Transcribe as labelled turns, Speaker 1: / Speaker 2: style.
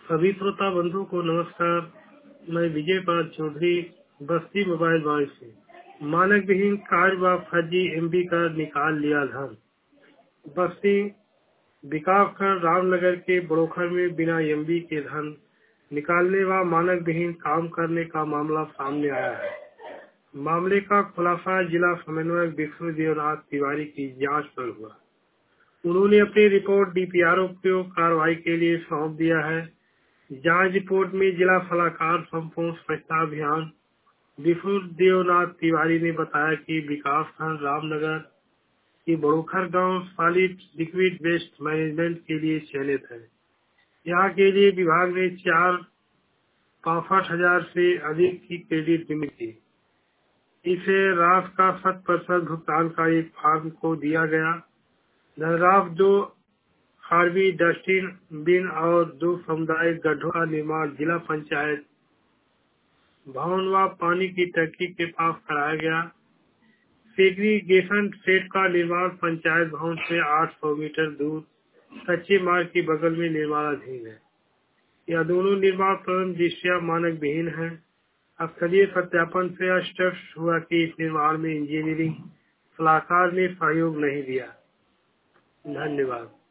Speaker 1: सभी श्रोता बंधुओं को नमस्कार। मैं विजय पाल चौधरी बस्ती मोबाइल वाई से। मानक विहीन कार्य व फर्जी एमबी का निकाल लिया धन। बस्ती विकासखंड रामनगर के बड़ोखर में बिना एमबी के धन निकालने व मानक विहीन काम करने का मामला सामने आया है। मामले का खुलासा जिला समन्वयक विष्णु देवनाथ तिवारी की जांच पर हुआ। उन्होंने अपनी रिपोर्ट डीपीआरओ को कार्रवाई के लिए सौंप दिया है। जांच रिपोर्ट में जिला सलाहकार संपूर्ण स्वच्छता अभियान विष्णु देवनाथ तिवारी ने बताया कि विकास खंड रामनगर की बड़ोखर गांव सॉलिड लिक्विड वेस्ट मैनेजमेंट के लिए चयनित है। यहाँ के लिए विभाग ने 4,65,000 से अधिक की क्रेडिट लिमिट दी। इसे राशि का 100% भुगतान का एक फॉर्म को दिया गया। धनराशि 2 हार्वी डस्टबिन बिन और 2 सामुदायिक गड्ढों का निर्माण जिला पंचायत भवन व पानी की टंकी के पास कराया गया। सेग्रीगेशन शेड का निर्माण पंचायत भवन से 800 मीटर दूर कच्चे मार्ग के बगल में निर्माणाधीन है। यह दोनों निर्माण प्रथम दृष्टया मानक विहीन है। स्थलीय सत्यापन से स्पष्ट हुआ कि इस निर्माण में इंजीनियरिंग सलाहकार ने सहयोग नहीं दिया। धन्यवाद।